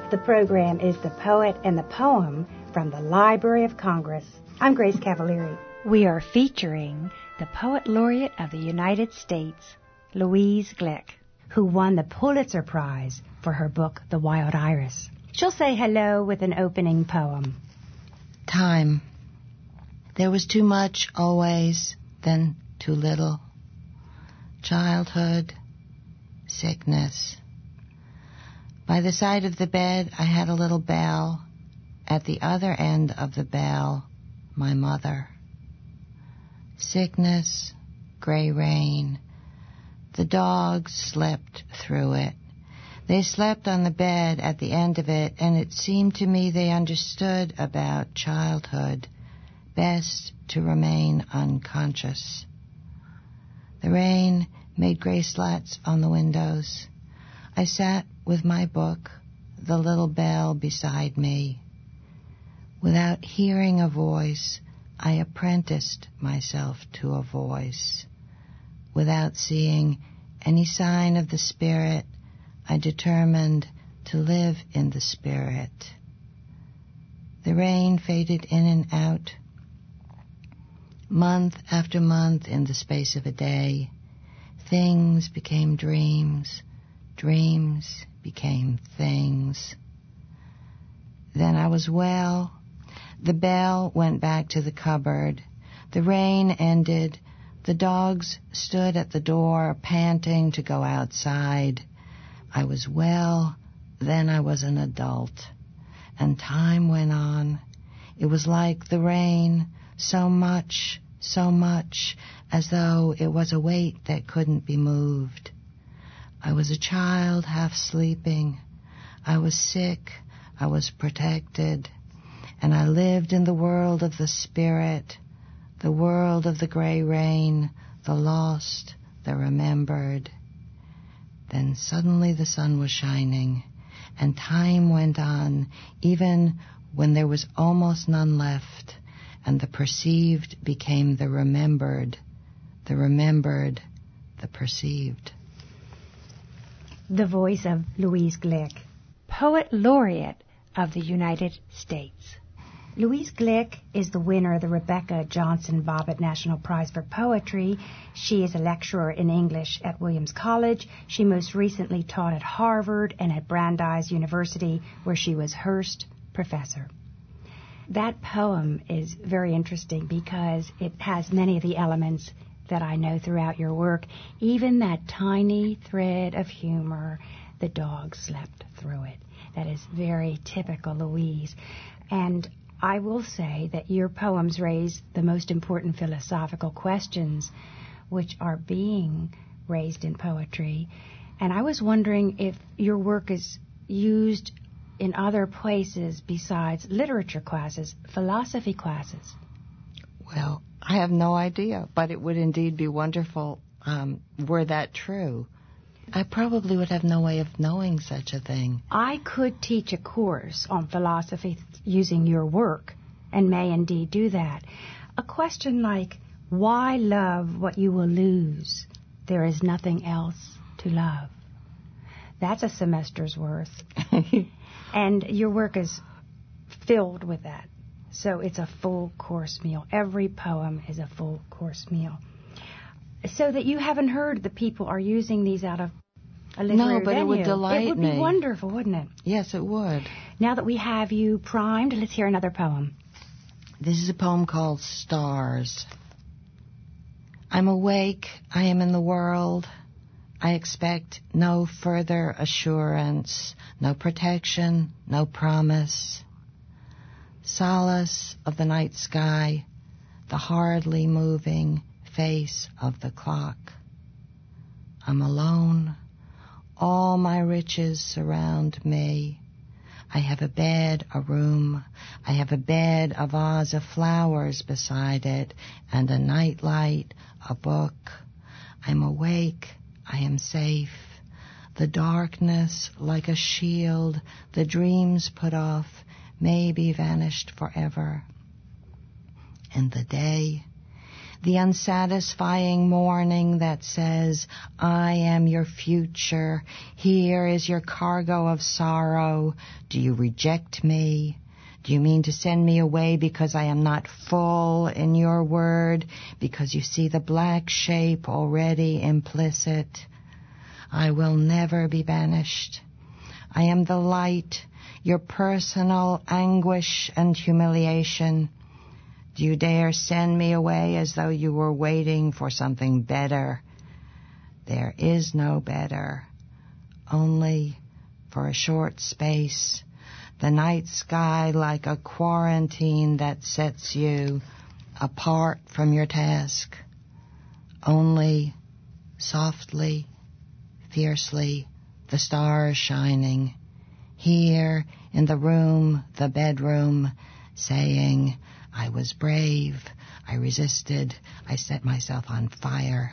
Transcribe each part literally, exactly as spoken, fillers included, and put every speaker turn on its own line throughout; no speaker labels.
The program is The Poet and the Poem from the Library of Congress. I'm Grace Cavalieri. We are featuring the Poet Laureate of the United States, Louise Glück, who won the Pulitzer Prize for her book, The Wild Iris. She'll say hello with an opening poem.
Time. There was too much always, then too little. Childhood, sickness. By the side of the bed, I had a little bell. At the other end of the bell, my mother. Sickness, gray rain. The dogs slept through it. They slept on the bed at the end of it, and it seemed to me they understood about childhood. Best to remain unconscious. The rain made gray slats on the windows. I sat with my book, the little bell beside me. Without hearing a voice, I apprenticed myself to a voice. Without seeing any sign of the spirit, I determined to live in the spirit. The rain faded in and out. Month after month, in the space of a day, things became dreams. Dreams became things. Then I was well. The bell went back to the cupboard. The rain ended. The dogs stood at the door, panting to go outside. I was well. Then I was an adult. And time went on. It was like the rain, so much, so much, as though it was a weight that couldn't be moved. I was a child half sleeping. I was sick. I was protected. And I lived in the world of the spirit, the world of the gray rain, the lost, the remembered. Then suddenly the sun was shining, and time went on, even when there was almost none left, and the perceived became the remembered, the remembered, the perceived.
The voice of Louise Glück, Poet Laureate of the United States. Louise Glück is the winner of the Rebecca Johnson Bobbitt National Prize for Poetry. She is a lecturer in English at Williams College. She most recently taught at Harvard and at Brandeis University, where she was Hearst Professor. That poem is very interesting because it has many of the elements that I know throughout your work, even that tiny thread of humor, the dog slept through it. That is very typical Louise. And I will say that your poems raise the most important philosophical questions which are being raised in poetry. And I was wondering if your work is used in other places besides literature classes, philosophy classes.
Well, I have no idea, but it would indeed be wonderful um, were that true. I probably would have no way of knowing such a thing.
I could teach a course on philosophy using your work, and may indeed do that. A question like, why love what you will lose? There is nothing else to love. That's a semester's worth. And your work is filled with that. So it's a full course meal. Every poem is a full course meal. So that you haven't heard that people are using these out of a literary
No, but
venue.
it would delight me.
It would be wonderful, wouldn't it?
Yes, it would.
Now that we have you primed, let's hear another poem.
This is a poem called Stars. I'm awake. I am in the world. I expect no further assurance, no protection, no promise. Solace of the night sky, the hardly moving face of the clock. I'm alone. All my riches surround me. I have a bed, a room. I have a bed, a vase of flowers beside it, and a nightlight, a book. I'm awake. I am safe. The darkness, like a shield, the dreams put off, may be vanished forever. And the day, the unsatisfying morning that says, I am your future. Here is your cargo of sorrow. Do you reject me? Do you mean to send me away because I am not full in your word, because you see the black shape already implicit? I will never be banished. I am the light, your personal anguish and humiliation. Do you dare send me away as though you were waiting for something better? There is no better, only for a short space, the night sky like a quarantine that sets you apart from your task. Only softly, fiercely, the stars shining, here in the room, the bedroom, saying, I was brave, I resisted, I set myself on fire.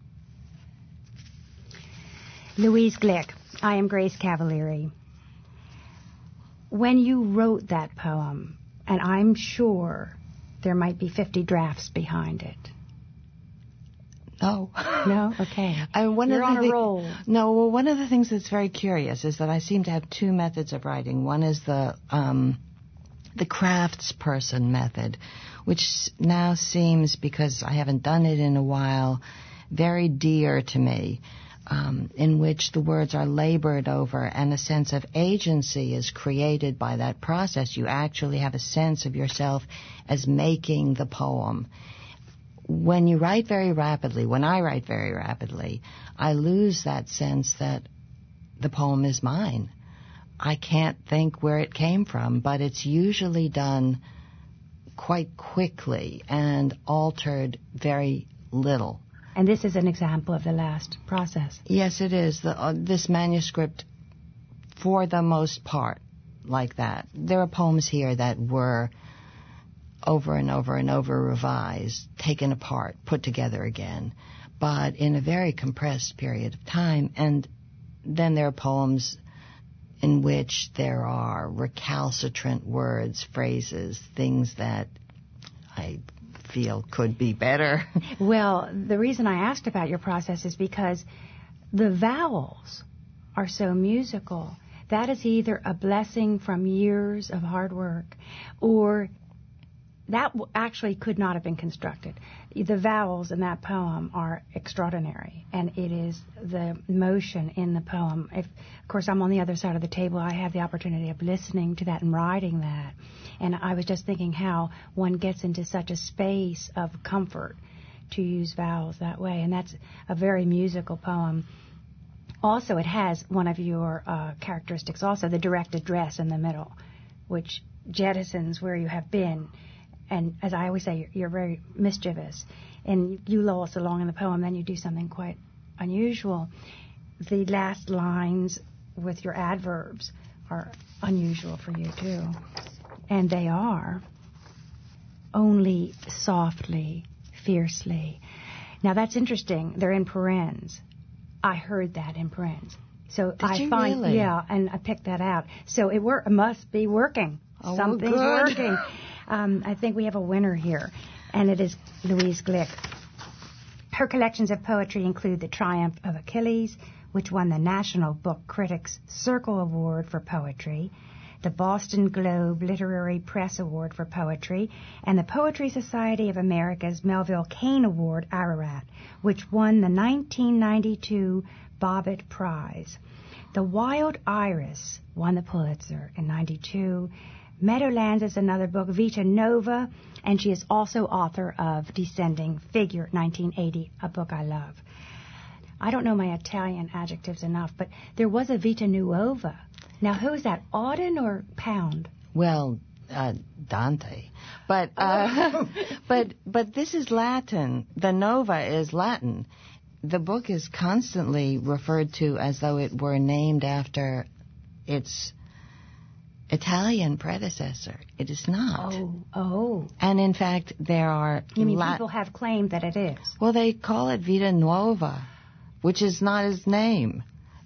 Louise Glick, I am Grace Cavalieri. When you wrote that poem, and I'm sure there might be fifty drafts behind it.
No.
No? Okay.
I, one
You're
of the
on a
thi-
roll.
No, well, one of the things that's very curious is that I seem to have two methods of writing. One is the um, the craftsperson method, which now seems, because I haven't done it in a while, very dear to me, um, in which the words are labored over and a sense of agency is created by that process. You actually have a sense of yourself as making the poem. When you write very rapidly, when I write very rapidly, I lose that sense that the poem is mine. I can't think where it came from, but it's usually done quite quickly and altered very little.
And this is an example of the last process.
Yes, it is. The, uh, this manuscript, for the most part, like that. There are poems here that were over and over and over revised, taken apart, put together again, but in a very compressed period of time. And then there are poems in which there are recalcitrant words, phrases, things that I feel could be better.
Well, the reason I asked about your process is because the vowels are so musical. That is either a blessing from years of hard work, or that actually could not have been constructed. The vowels in that poem are extraordinary, and it is the motion in the poem. If, of course, I'm on the other side of the table, I have the opportunity of listening to that and writing that. And I was just thinking how one gets into such a space of comfort to use vowels that way, and that's a very musical poem. Also, it has one of your uh, characteristics, also the direct address in the middle, which jettisons where you have been. And as I always say, you're, you're very mischievous. And you lull us along in the poem, then you do something quite unusual. The last lines with your adverbs are unusual for you, too. And they are only softly, fiercely. Now, that's interesting. They're in parens. I heard that in parens. So
Did
I
you
find,
really?
yeah, and I picked that out. So it, wor- it must be working.
Oh,
Something's
well, good.
working. Um, I think we have a winner here, and it is Louise Glick. Her collections of poetry include The Triumph of Achilles, which won the National Book Critics Circle Award for Poetry, the Boston Globe Literary Press Award for Poetry, and the Poetry Society of America's Melville Cain Award, Ararat, which won the nineteen ninety-two Bobbitt Prize. The Wild Iris won the Pulitzer in ninety-two. Meadowlands is another book, Vita Nova, and she is also author of Descending Figure, nineteen eighty, a book I love. I don't know my Italian adjectives enough, but there was a Vita Nuova. Now, who is that, Auden or Pound?
Well, uh, Dante. But, uh, but, but this is Latin. The Nova is Latin. The book is constantly referred to as though it were named after its Italian predecessor. It is not.
Oh, oh.
And in fact, there are...
You mean
Lat-
people have claimed that it is?
Well, they call it Vita Nuova, which is not his name.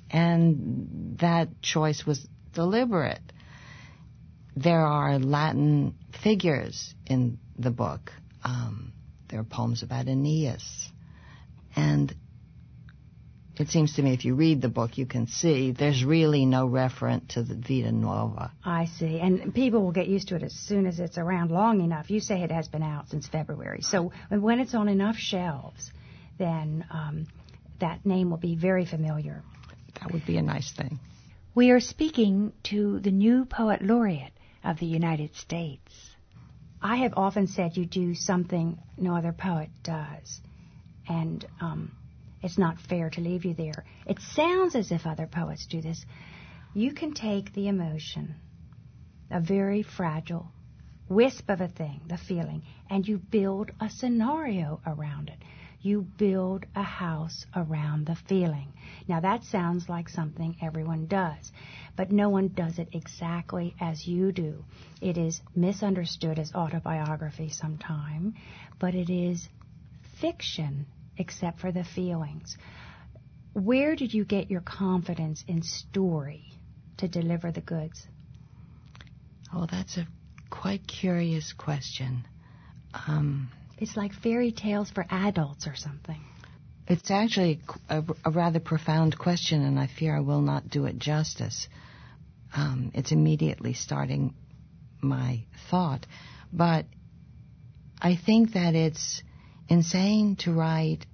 And that choice was deliberate. There are Latin figures in the book. Um, there are poems about Aeneas. And it seems to me if you read the book, you can see there's really no reference to the Vita Nuova.
I see. And people will get used to it as soon as it's around long enough. You say it has been out since February. So when it's on enough shelves, then um, that name will be very familiar.
That would be a nice thing.
We are speaking to the new Poet Laureate of the United States. I have often said you do something no other poet does. And um, it's not fair to leave you there. It sounds as if other poets do this. You can take the emotion, a very fragile wisp of a thing, the feeling, and you build a scenario around it. You build a house around the feeling. Now that sounds like something everyone does, but no one does it exactly as you do. It is misunderstood as autobiography sometime, but it is fiction except for the feelings. Where did you get your confidence in story to deliver the goods?
Oh, that's a quite curious question. Um,
it's like fairy tales for adults or something.
It's actually a, a rather profound question, and I fear I will not do it justice. Um, it's immediately starting my thought. But I think that it's insane to write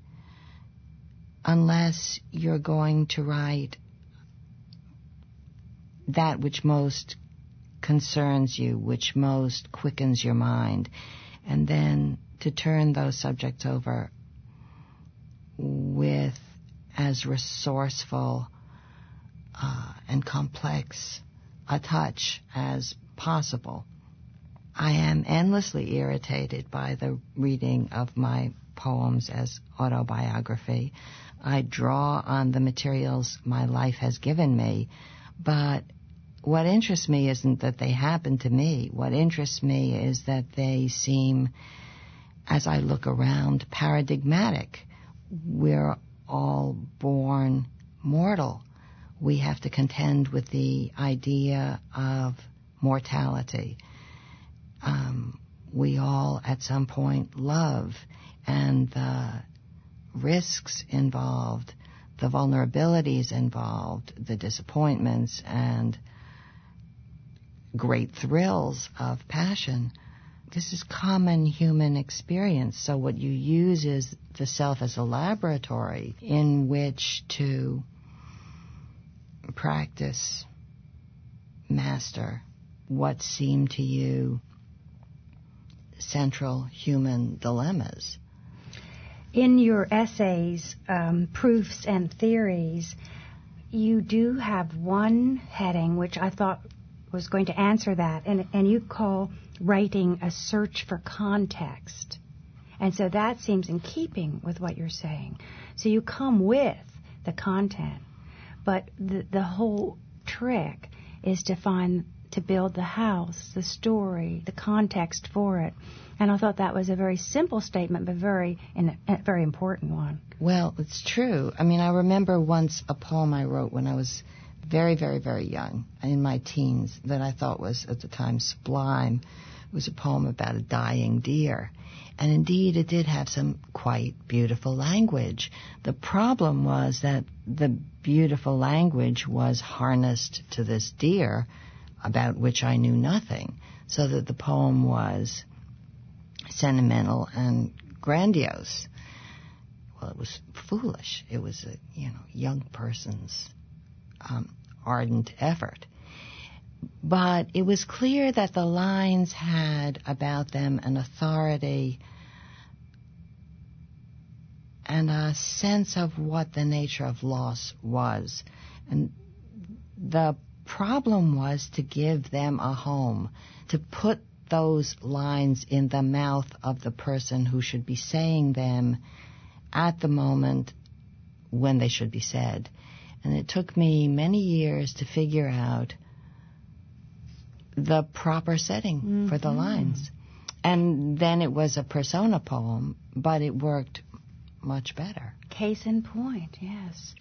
unless you're going to write that which most concerns you, which most quickens your mind, and then to turn those subjects over with as resourceful uh, and complex a touch as possible. I am endlessly irritated by the reading of my poems as autobiography. I draw on the materials my life has given me, but what interests me isn't that they happen to me. What interests me is that they seem, as I look around, paradigmatic. We're all born mortal. We have to contend with the idea of mortality. Um, we all, at some point, love, and the risks involved, the vulnerabilities involved, the disappointments and great thrills of passion. This is common human experience. So what you use is the self as a laboratory in which to practice, master what seem to you central human dilemmas.
In your essays, um, Proofs and Theories, you do have one heading which I thought was going to answer that, and, and you call writing a search for context. And so that seems in keeping with what you're saying. So you come with the content, but the, the whole trick is to find, to build the house, the story, the context for it. And I thought that was a very simple statement, but very, and a very important one.
Well, it's true. I mean, I remember once a poem I wrote when I was very, very, very young, in my teens, that I thought was, at the time, sublime. It was a poem about a dying deer. And indeed, it did have some quite beautiful language. The problem was that the beautiful language was harnessed to this deer, about which I knew nothing, so that the poem was sentimental and grandiose. Well, it was foolish. It was a, you know, young person's um, ardent effort. But it was clear that the lines had about them an authority and a sense of what the nature of loss was. And the problem was to give them a home, to put those lines in the mouth of the person who should be saying them at the moment when they should be said. And it took me many years to figure out the proper setting mm-hmm. for the lines. And then it was a persona poem, but it worked much better.
Case in point, yes.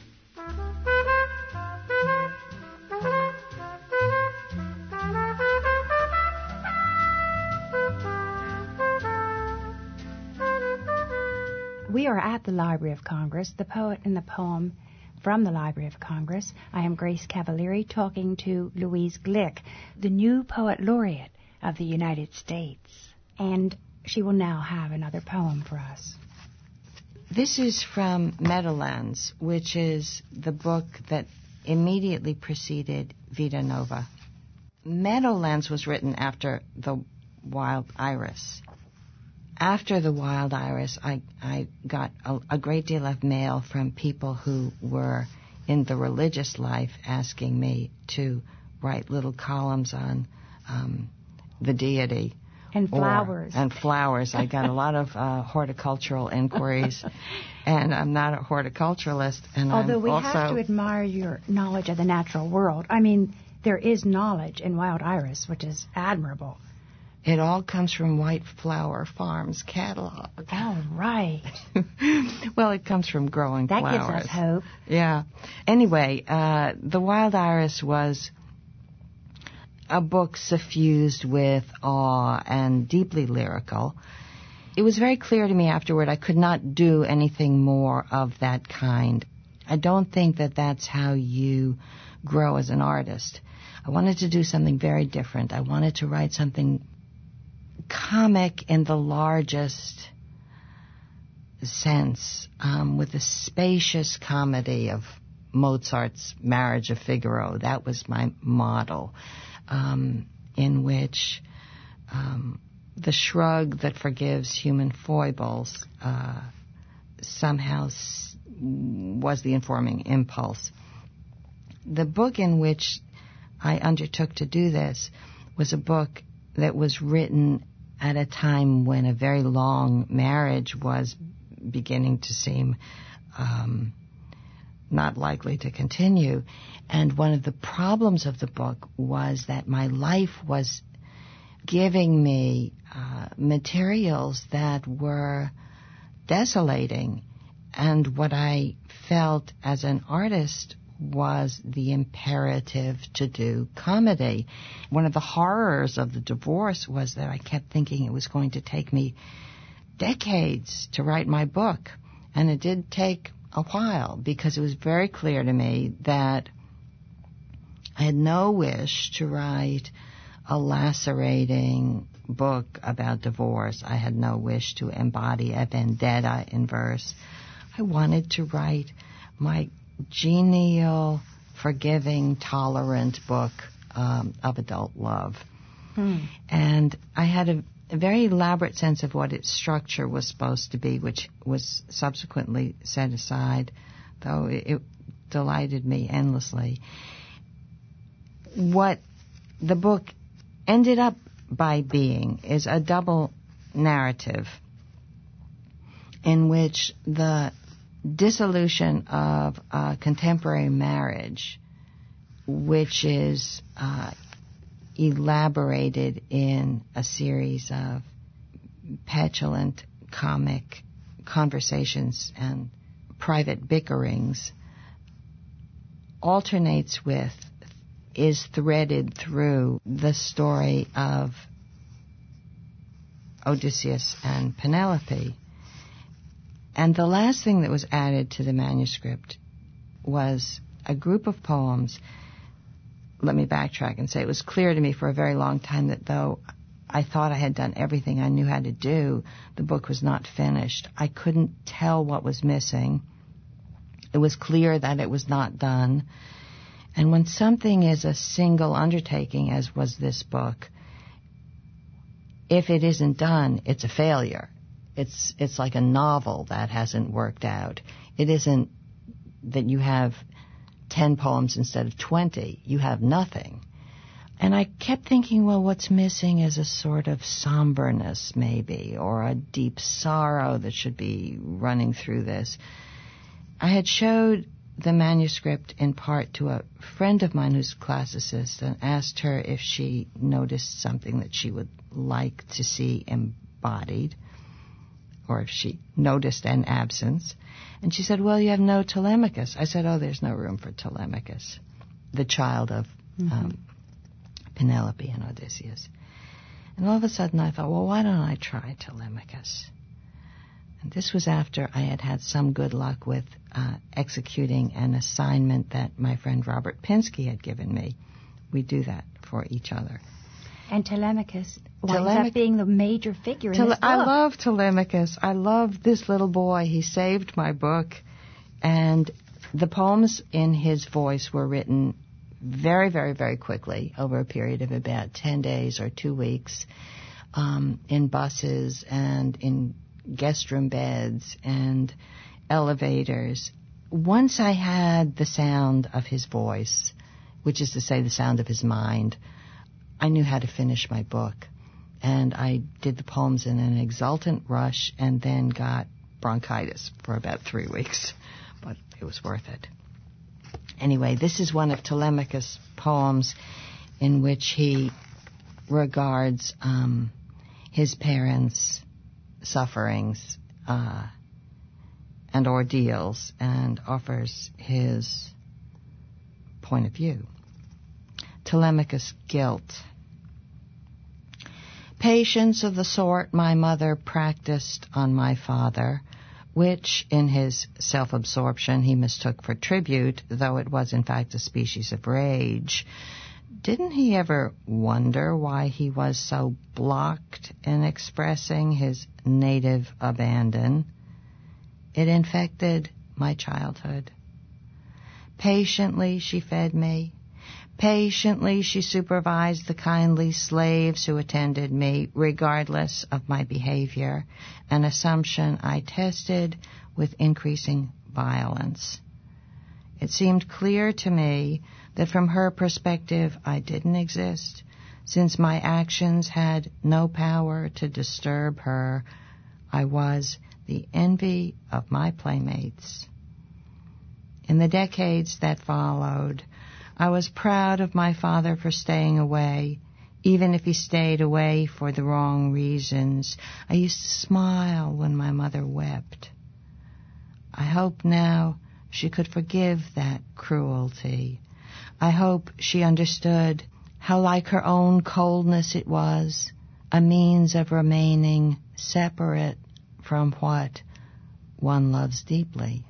we are at the Library of Congress, the poet and the poem from the Library of Congress. I am Grace Cavalieri talking to Louise Glück, the new Poet Laureate of the United States. And she will now have another poem for us.
This is from Meadowlands, which is the book that immediately preceded Vita Nova. Meadowlands was written after The Wild Iris. After The Wild Iris, I, I got a, a great deal of mail from people who were in the religious life asking me to write little columns on um, the deity.
And flowers.
Or, and flowers. I got a lot of uh, horticultural inquiries, and I'm not a horticulturalist. And
Although
I'm
we
also
have to admire your knowledge of the natural world. I mean, there is knowledge in Wild Iris, which is admirable.
It all comes from White Flower Farms catalog.
All right.
Well, it comes from growing
that
flowers.
That gives us hope.
Yeah. Anyway, uh, The Wild Iris was a book suffused with awe and deeply lyrical. It was very clear to me afterward I could not do anything more of that kind. I don't think that that's how you grow as an artist. I wanted to do something very different. I wanted to write something comic in the largest sense, um, with the spacious comedy of Mozart's Marriage of Figaro. That was my model, um, in which um, the shrug that forgives human foibles uh, somehow s- was the informing impulse. The book in which I undertook to do this was a book that was written at a time when a very long marriage was beginning to seem um, not likely to continue. And one of the problems of the book was that my life was giving me uh, materials that were desolating. And what I felt as an artist was the imperative to do comedy. One of the horrors of the divorce was that I kept thinking it was going to take me decades to write my book. And it did take a while, because it was very clear to me that I had no wish to write a lacerating book about divorce. I had no wish to embody a vendetta in verse. I wanted to write my genial, forgiving, tolerant book um, of adult love. Hmm. And I had a, a very elaborate sense of what its structure was supposed to be, which was subsequently set aside, though it, it delighted me endlessly. What the book ended up by being is a double narrative in which the dissolution of a contemporary marriage, which is uh, elaborated in a series of petulant, comic conversations and private bickerings, alternates with, is threaded through the story of Odysseus and Penelope. And the last thing that was added to the manuscript was a group of poems. Let me backtrack and say it was clear to me for a very long time that though I thought I had done everything I knew how to do, the book was not finished. I couldn't tell what was missing. It was clear that it was not done. And when something is a single undertaking, as was this book, if it isn't done, it's a failure. It's it's like a novel that hasn't worked out. It isn't that you have ten poems instead of twenty. You have nothing. And I kept thinking, well, what's missing is a sort of somberness, maybe, or a deep sorrow that should be running through this. I had showed the manuscript in part to a friend of mine who's a classicist and asked her if she noticed something that she would like to see embodied, or if she noticed an absence. And she said, well, you have no Telemachus. I said, oh, there's no room for Telemachus, the child of mm-hmm. um, Penelope and Odysseus. And all of a sudden I thought, well, why don't I try Telemachus? And this was after I had had some good luck with uh, executing an assignment that my friend Robert Pinsky had given me. We do that for each other.
And Telemachus winds
Telemac-
up being the major figure in
Tele-
this book.
I love Telemachus. I love this little boy. He saved my book. And the poems in his voice were written very, very, very quickly over a period of about ten days or two weeks um, in buses and in guest room beds and elevators. Once I had the sound of his voice, which is to say the sound of his mind, I knew how to finish my book. And I did the poems in an exultant rush and then got bronchitis for about three weeks. But it was worth it. Anyway, this is one of Telemachus' poems in which he regards um, his parents' sufferings uh, and ordeals and offers his point of view. Telemachus' guilt. Patience of the sort my mother practiced on my father, which, in his self-absorption, he mistook for tribute, though it was in fact a species of rage. Didn't he ever wonder why he was so blocked in expressing his native abandon? It infected my childhood. Patiently she fed me. Patiently she supervised the kindly slaves who attended me, regardless of my behavior, an assumption I tested with increasing violence. It seemed clear to me that from her perspective I didn't exist, since my actions had no power to disturb her. I was the envy of my playmates. In the decades that followed, I was proud of my father for staying away, even if he stayed away for the wrong reasons. I used to smile when my mother wept. I hope now she could forgive that cruelty. I hope she understood how like her own coldness it was, a means of remaining separate from what one loves deeply.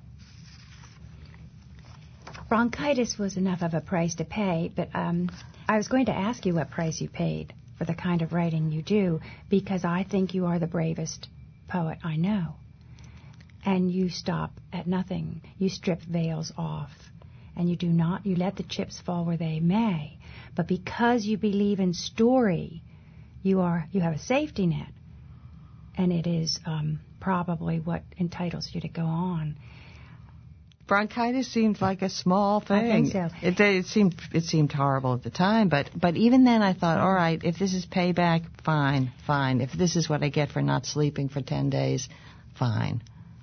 Bronchitis was enough of a price to pay, but um, I was going to ask you what price you paid for the kind of writing you do, because I think you are the bravest poet I know. And you stop at nothing. You strip veils off, and you do not, you let the chips fall where they may. But because you believe in story, you are you have a safety net, and it is um, probably what entitles you to go on.
Bronchitis seemed like a small thing.
I think so.
It, it seemed it seemed horrible at the time, but but even then I thought, all right, if this is payback, fine, fine. If this is what I get for not sleeping for ten days, fine.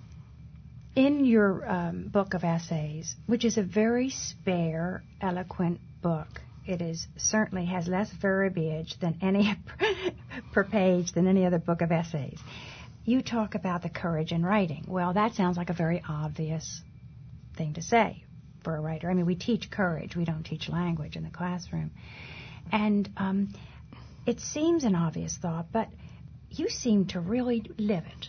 In your um, book of essays, which is a very spare, eloquent book, it is certainly has less verbiage than any per page than any other book of essays. You talk about the courage in writing. Well, that sounds like a very obvious thing to say for a writer. I mean, we teach courage. We don't teach language in the classroom. And um, it seems an obvious thought, but you seem to really live it.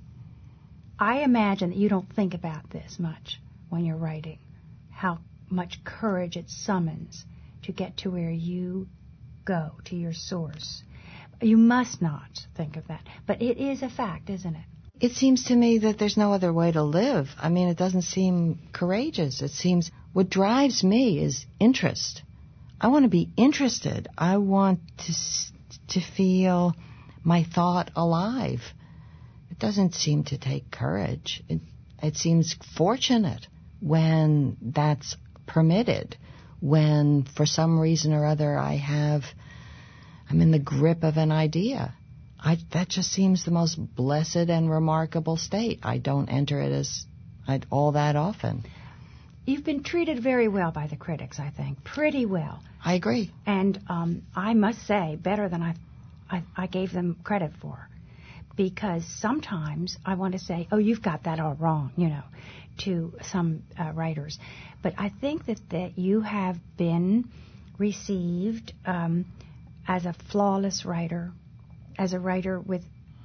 I imagine that you don't think about this much when you're writing, how much courage it summons to get to where you go, to your source. You must not think of that. But it is a fact, isn't it?
It seems to me that there's no other way to live. I mean, it doesn't seem courageous. It seems what drives me is interest. I want to be interested. I want to to feel my thought alive. It doesn't seem to take courage. It, it seems fortunate when that's permitted, when for some reason or other I have, I'm in the grip of an idea. I, that just seems the most blessed and remarkable state. I don't enter it as I, all that often.
You've been treated very well by the critics, I think. Pretty well.
I agree.
And um, I must say, better than I, I, I gave them credit for. Because sometimes I want to say, oh, you've got that all wrong, you know, to some uh, writers. But I think that, that you have been received um, as a flawless writer, as a writer with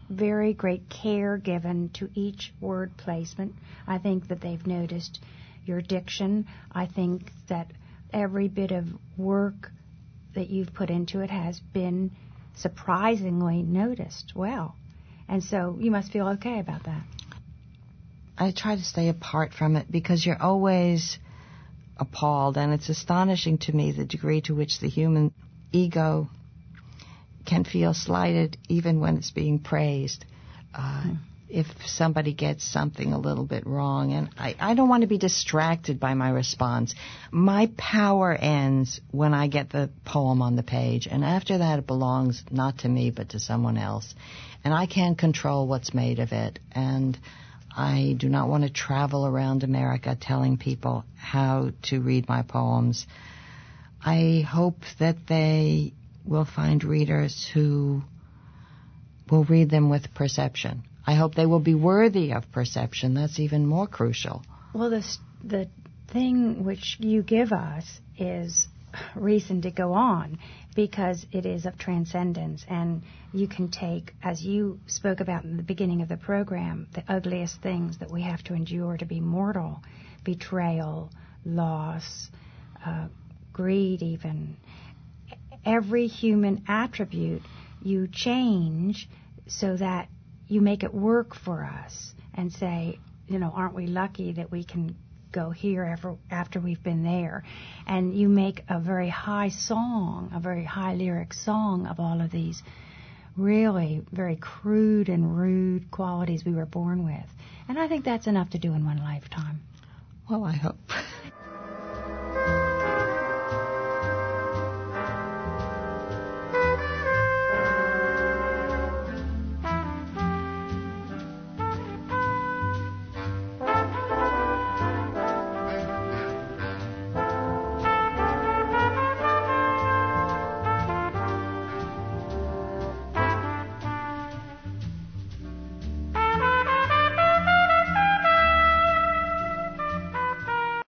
very great care given to each word placement. I think that they've noticed your diction. I think that every bit of work that you've put into it has been surprisingly noticed well. And so you must feel okay about that.
I try to stay apart from it because you're always appalled, and it's astonishing to me the degree to which the human ego can feel slighted even when it's being praised. Uh, mm. If somebody gets something a little bit wrong, and I, I don't want to be distracted by my response. My power ends when I get the poem on the page, and after that it belongs not to me but to someone else. And I can't control what's made of it, and I do not want to travel around America telling people how to read my poems. I hope that they will find readers who will read them with perception. I hope they will be worthy of perception. That's even more crucial.
Well, the, the thing which you give us is reason to go on, because it is of transcendence, and you can take, as you spoke about in the beginning of the program, the ugliest things that we have to endure to be mortal: betrayal, loss, uh, greed even. Every human attribute you change so that you make it work for us and say, you know, aren't we lucky that we can go here after, after we've been there. And you make a very high song, a very high lyric song of all of these really very crude and rude qualities we were born with. And I think that's enough to do in one lifetime.
Well, I hope.